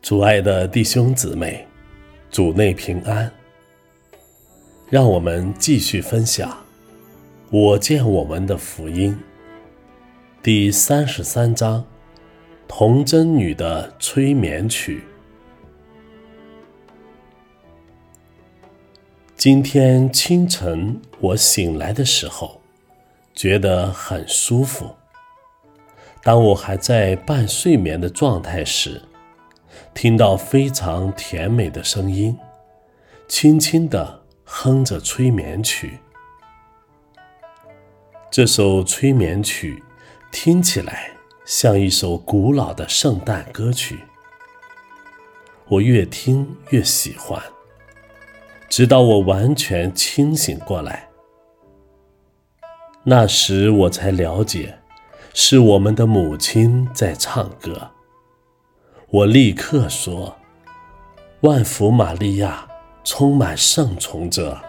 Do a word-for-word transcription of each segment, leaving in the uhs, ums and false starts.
主爱的弟兄姊妹，主内平安。让我们继续分享我见我们的福音第三十三章，童贞女的催眠曲。今天清晨我醒来的时候，觉得很舒服。当我还在半睡眠的状态时，听到非常甜美的声音，轻轻地哼着催眠曲。这首催眠曲听起来像一首古老的圣诞歌曲，我越听越喜欢，直到我完全清醒过来。那时我才了解，是我们的母亲在唱歌。我立刻说：万福玛利亚，充满圣宠者。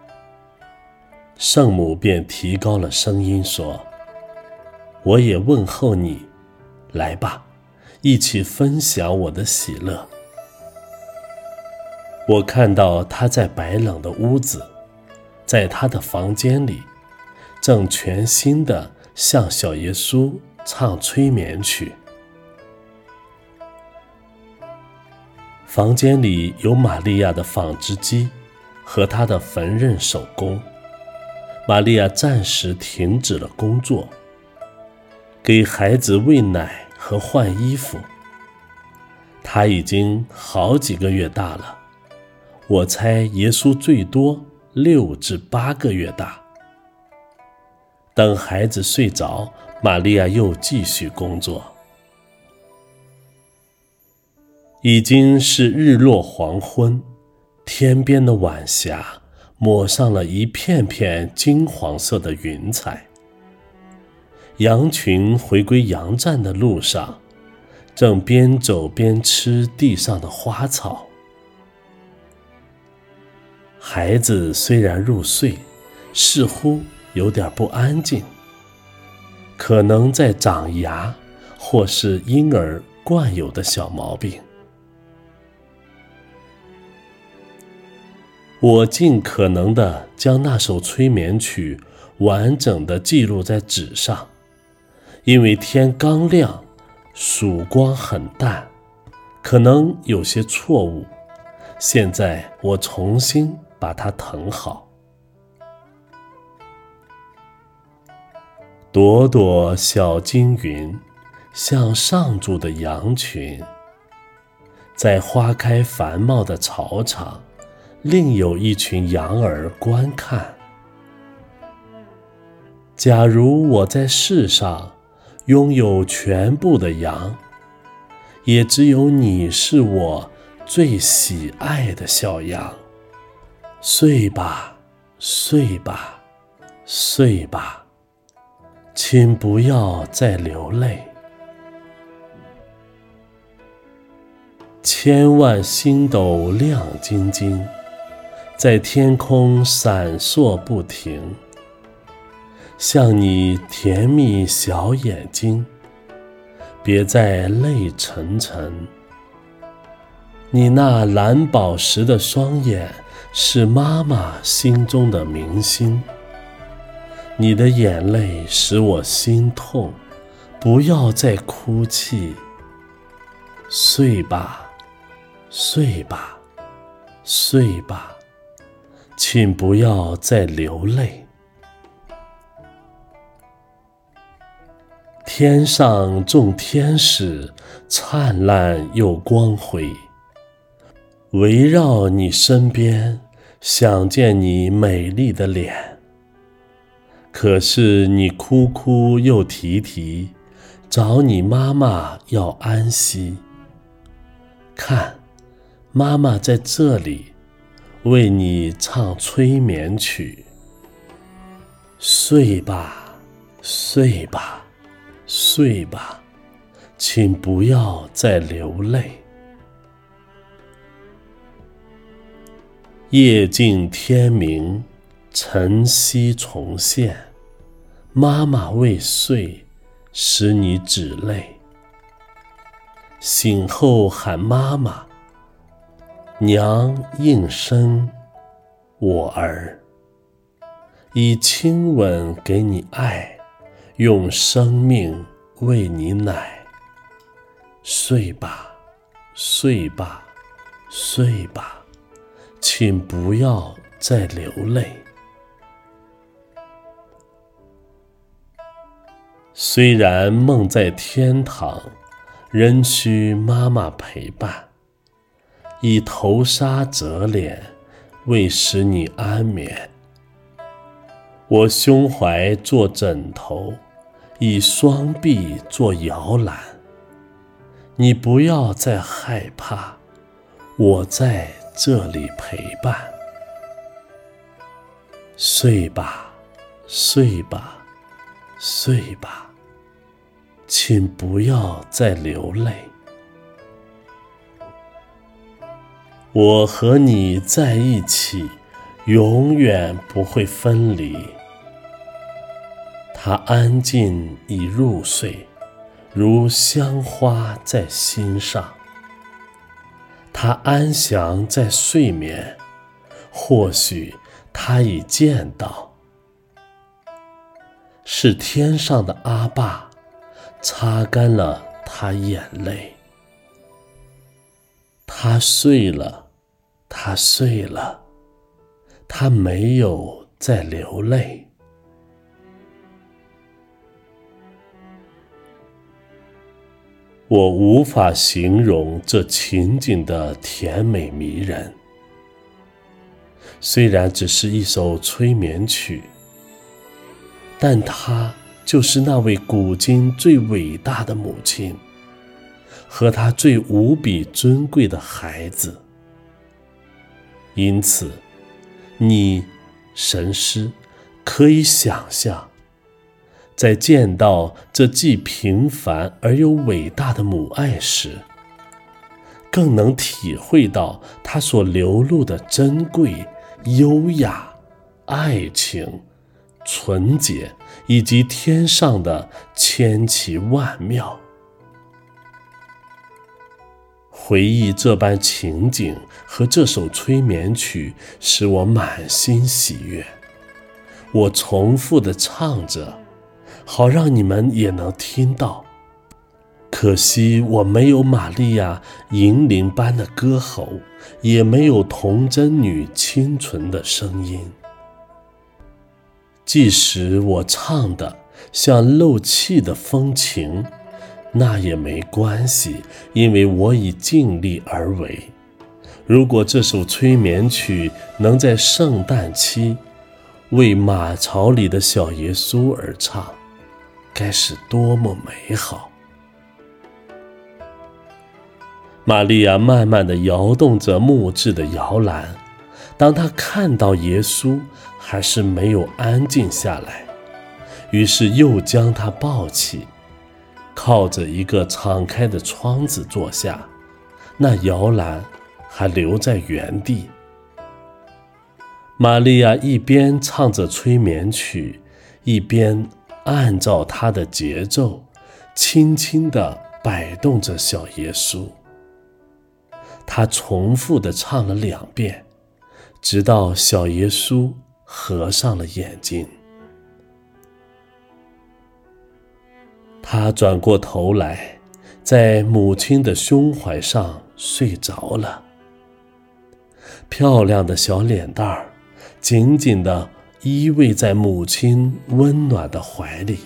圣母便提高了声音说：我也问候你，来吧，一起分享我的喜乐。我看到她在白冷的屋子，在她的房间里，正全心地向小耶稣唱催眠曲。房间里有玛利亚的纺织机和她的缝纫手工。玛利亚暂时停止了工作，给孩子喂奶和换衣服。她已经好几个月大了，我猜耶稣最多六至八个月大。等孩子睡着，玛利亚又继续工作。已经是日落黄昏，天边的晚霞抹上了一片片金黄色的云彩。羊群回归羊站的路上，正边走边吃地上的花草。孩子虽然入睡，似乎有点不安静，可能在长牙，或是婴儿惯有的小毛病。我尽可能地将那首催眠曲完整地记录在纸上，因为天刚亮，曙光很淡，可能有些错误。现在我重新把它誊好。朵朵小金云，像上主的羊群，在花开繁茂的草场，另有一群羊儿观看。假如我在世上拥有全部的羊，也只有你是我最喜爱的小羊。睡吧，睡吧，睡吧，请不要再流泪。千万星斗亮晶晶，在天空闪烁不停，像你甜蜜小眼睛，别再泪沉沉。你那蓝宝石的双眼是妈妈心中的明星，你的眼泪使我心痛，不要再哭泣。睡吧，睡吧，睡吧，请不要再流泪。天上众天使灿烂又光辉，围绕你身边，想见你美丽的脸。可是你哭哭又啼啼，找你妈妈要安息。看，妈妈在这里为你唱催眠曲。睡吧，睡吧，睡吧，请不要再流泪。夜静天明，晨曦重现，妈妈未睡，使你止泪。 醒后喊妈妈，娘应声，我儿，以亲吻给你爱，用生命喂你奶。睡吧，睡吧，睡吧，请不要再流泪。虽然梦在天堂，仍需妈妈陪伴，以头纱遮脸，为使你安眠。我胸怀做枕头，以双臂做摇篮。你不要再害怕，我在这里陪伴。睡吧，睡吧，睡吧，请不要再流泪。我和你在一起，永远不会分离。他安静已入睡，如香花在心上。他安详在睡眠，或许他已见到，是天上的阿爸擦干了他眼泪。他睡了，他睡了，他没有再流泪。我无法形容这情景的甜美迷人。虽然只是一首催眠曲，但它就是那位古今最伟大的母亲和她最无比尊贵的孩子。因此，你，神师，可以想象，在见到这既平凡而又伟大的母爱时，更能体会到她所流露的珍贵、优雅、爱情、纯洁，以及天上的千奇万妙。回忆这般情景和这首催眠曲，使我满心喜悦。我重复地唱着，好让你们也能听到。可惜我没有玛利亚银铃般的歌喉，也没有童贞女清纯的声音。即使我唱的像漏气的风琴，那也没关系，因为我已尽力而为。如果这首催眠曲能在圣诞期为马槽里的小耶稣而唱，该是多么美好。玛利亚慢慢地摇动着木质的摇篮，当她看到耶稣，还是没有安静下来，于是又将他抱起，靠着一个敞开的窗子坐下，那摇篮还留在原地。玛利亚一边唱着催眠曲，一边按照她的节奏，轻轻地摆动着小耶稣。她重复地唱了两遍，直到小耶稣合上了眼睛。他转过头来，在母亲的胸怀上睡着了。漂亮的小脸蛋儿紧紧地依偎在母亲温暖的怀里，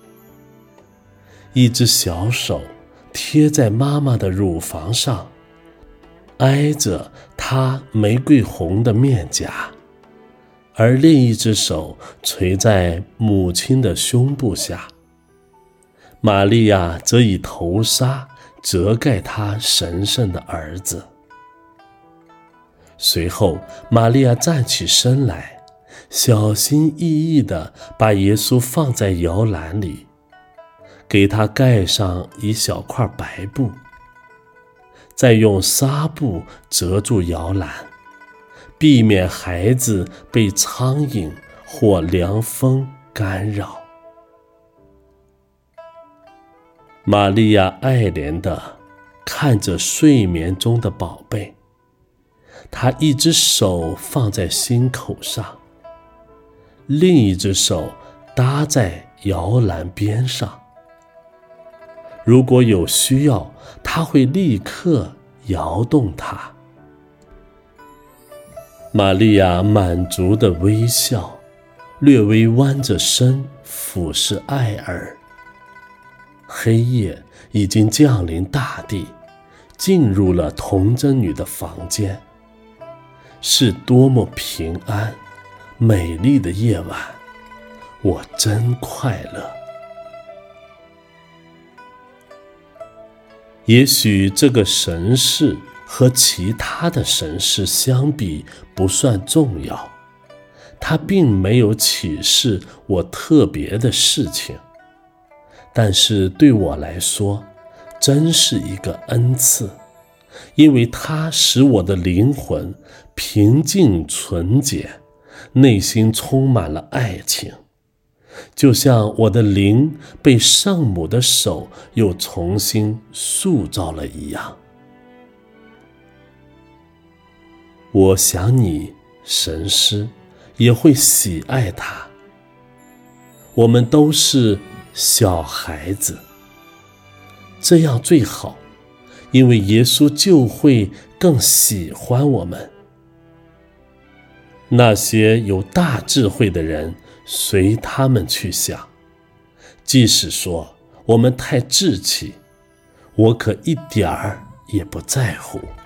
一只小手贴在妈妈的乳房上，挨着她玫瑰红的面颊，而另一只手垂在母亲的胸部下。玛利亚则以头纱遮盖她神圣的儿子。随后，玛利亚站起身来，小心翼翼地把耶稣放在摇篮里，给他盖上一小块白布，再用纱布遮住摇篮，避免孩子被苍蝇或凉风干扰。玛利亚爱怜地看着睡眠中的宝贝，他一只手放在心口上，另一只手搭在摇篮边上。如果有需要，他会立刻摇动它。玛利亚满足的微笑，略微弯着身俯视爱儿。黑夜已经降临大地，进入了童贞女的房间。是多么平安美丽的夜晚，我真快乐。也许这个神事和其他的神事相比不算重要，它并没有启示我特别的事情，但是对我来说真是一个恩赐，因为它使我的灵魂平静纯洁，内心充满了爱情，就像我的灵被圣母的手又重新塑造了一样。我想你，神师，也会喜爱它。我们都是小孩子，这样最好，因为耶稣就会更喜欢我们。那些有大智慧的人，随他们去想。即使说我们太稚气，我可一点儿也不在乎。